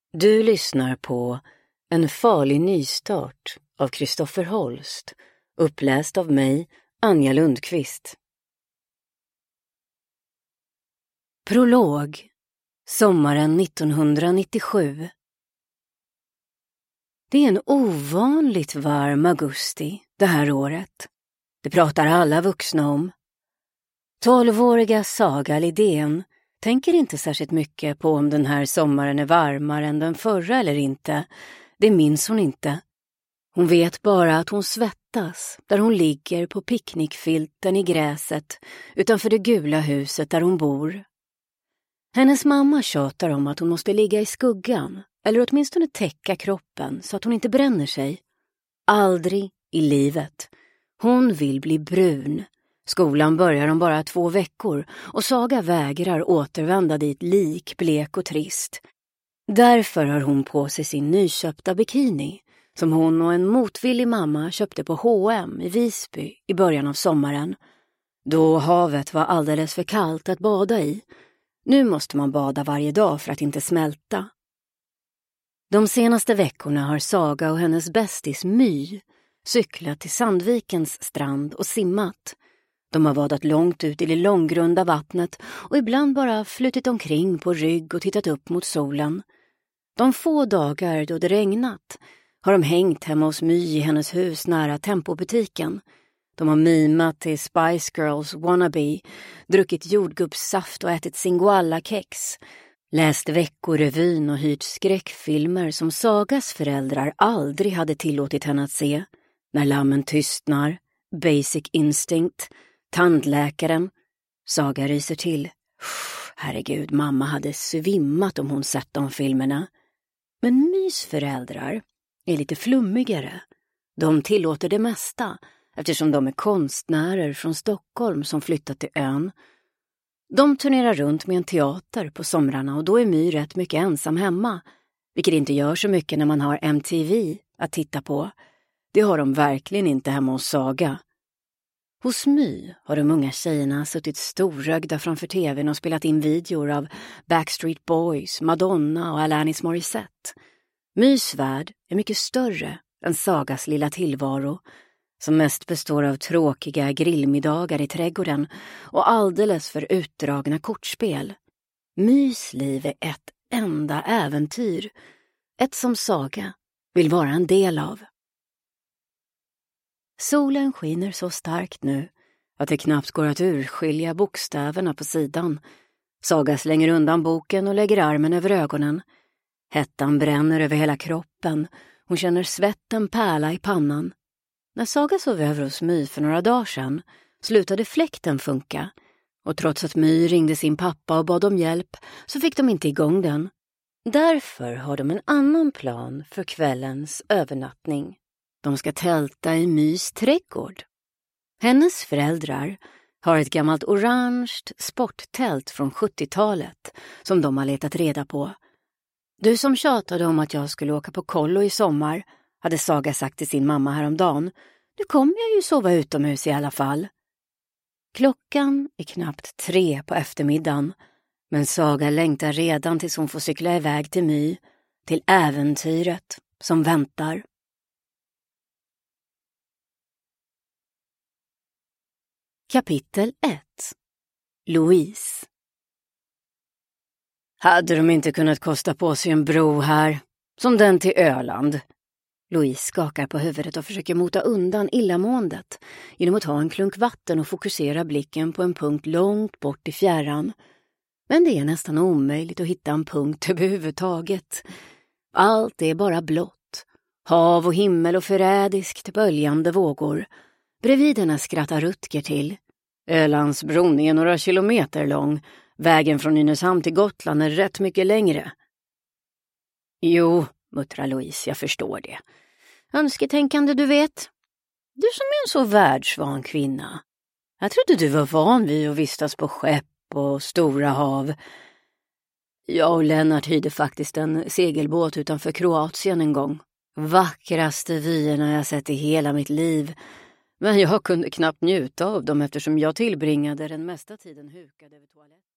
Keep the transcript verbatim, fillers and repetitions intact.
Du lyssnar på En farlig nystart av Kristoffer Holst, uppläst av mig, Anja Lundqvist. Prolog, sommaren nittonhundranittiosju. Det är en ovanligt varm augusti det här året. Det pratar alla vuxna om. Tolvåriga Saga Lidén tänker inte särskilt mycket på om den här sommaren är varmare än den förra eller inte. Det minns hon inte. Hon vet bara att hon svettas där hon ligger på picknickfilten i gräset utanför det gula huset där hon bor. Hennes mamma tjatar om att hon måste ligga i skuggan eller åtminstone täcka kroppen så att hon inte bränner sig. Aldrig i livet. Hon vill bli brun. Skolan börjar om bara två veckor och Saga vägrar återvända dit lik, blek och trist. Därför har hon på sig sin nyköpta bikini som hon och en motvillig mamma köpte på H och M i Visby i början av sommaren. Då havet var alldeles för kallt att bada i. Nu måste man bada varje dag för att inte smälta. De senaste veckorna har Saga och hennes bästis My cyklat till Sandvikens strand och simmat. De har vadat långt ut i det långgrunda vattnet och ibland bara flutit omkring på rygg och tittat upp mot solen. De få dagar då det regnat har de hängt hemma hos My i hennes hus nära Tempobutiken. De har mimat till Spice Girls wannabe, druckit jordgubbssaft och ätit Singoalla-kex, läst veckorevyn och hyrt skräckfilmer som Sagas föräldrar aldrig hade tillåtit henne att se. När lammen tystnar, Basic Instinct, Tandläkaren. Saga ryser till. Herregud, mamma hade svimmat om hon sett de filmerna. Men Mys föräldrar är lite flummigare. De tillåter det mesta eftersom de är konstnärer från Stockholm som flyttat till ön. De turnerar runt med en teater på somrarna och då är My rätt mycket ensam hemma. Vilket inte gör så mycket när man har M T V att titta på. Det har de verkligen inte hemma hos Saga. Hos My har de unga tjejerna suttit storrögda framför tvn och spelat in videor av Backstreet Boys, Madonna och Alanis Morissette. Mys värld är mycket större än Sagas lilla tillvaro, som mest består av tråkiga grillmiddagar i trädgården och alldeles för utdragna kortspel. Mys liv är ett enda äventyr, ett som Saga vill vara en del av. Solen skiner så starkt nu att det knappt går att urskilja bokstäverna på sidan. Saga slänger undan boken och lägger armen över ögonen. Hettan bränner över hela kroppen. Hon känner svetten pärla i pannan. När Saga sov över hos My för några dagar sedan slutade fläkten funka. Och trots att My ringde sin pappa och bad om hjälp så fick de inte igång den. Därför har de en annan plan för kvällens övernattning. De ska tälta i Mys trädgård. Hennes föräldrar har ett gammalt orange sporttält från sjuttiotalet som de har letat reda på. Du som tjatade om att jag skulle åka på kollo i sommar, hade Saga sagt till sin mamma häromdagen. Nu kommer jag ju sova utomhus i alla fall. Klockan är knappt tre på eftermiddagen, men Saga längtar redan tills hon får cykla iväg till My, till äventyret som väntar. Kapitel ett. Louise. Hade de inte kunnat kosta på sig en bro här, som den till Öland? Louise skakar på huvudet och försöker mota undan illamåendet genom att ta en klunk vatten och fokusera blicken på en punkt långt bort i fjärran. Men det är nästan omöjligt att hitta en punkt överhuvudtaget. Allt är bara blått. Hav och himmel och förrädiskt böljande vågor. Bredvid henne skrattar Rutger till. Ölandsbron är några kilometer lång. Vägen från Nynäshamn till Gotland är rätt mycket längre. Jo, muttrar Louise, jag förstår det. Önsketänkande, du vet. Du som är en så världsvan kvinna. Jag trodde du var van vid att vistas på skepp och stora hav. Jag och Lennart hyrde faktiskt en segelbåt utanför Kroatien en gång. Vackraste vyerna jag sett i hela mitt liv. Men jag kunde knappt njuta av dem eftersom jag tillbringade den mesta tiden hukad över toaletten.